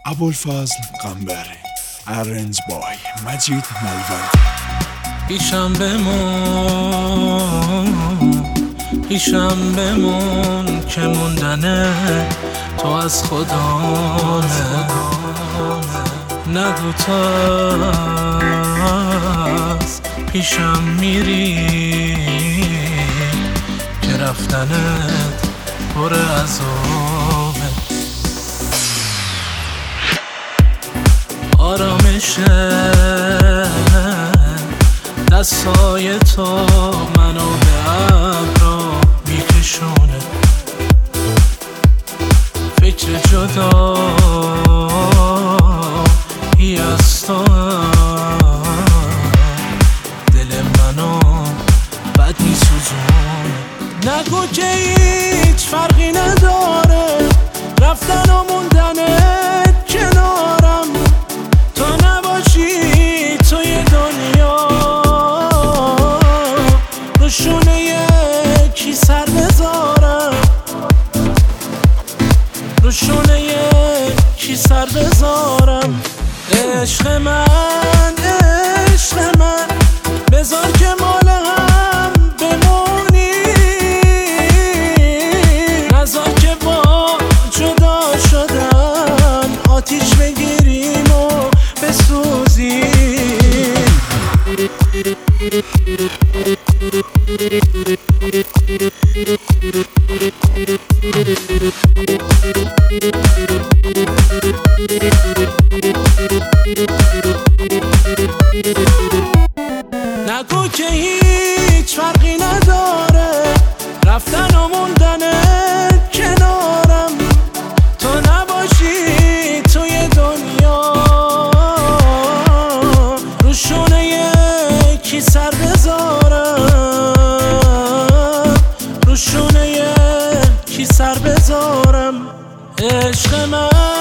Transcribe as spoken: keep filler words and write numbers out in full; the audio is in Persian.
ابوالفضل قنبری، ارنج بای مجید ملوند. پیشم بمون پیشم بمون که موندنه تو از خدانه، نگو تا از پیشم میری که رفتنت پر عذابه. آرامشه دستای تو منو به ابرا میکشونه، فکر جدایی از تو دل منو بد میسوزونه. نگو که هیچ فرقی نداره رفتن و موندنت کنارم، تو نباشی توی دنیا روشونه یکی سر بذارم، روشونه یکی سر بذارم. عشق من عشق من بذار که مال هم بمونی، نذار که با جدا شدن آتیش بگیریم و بسوزیم. نگو که هیچ فرقی نداره رفتن و موندنت کنارم، تو نباشی توی دنیا روشونه یکی سر بذارم، روشونه یکی سر بذارم. عشق من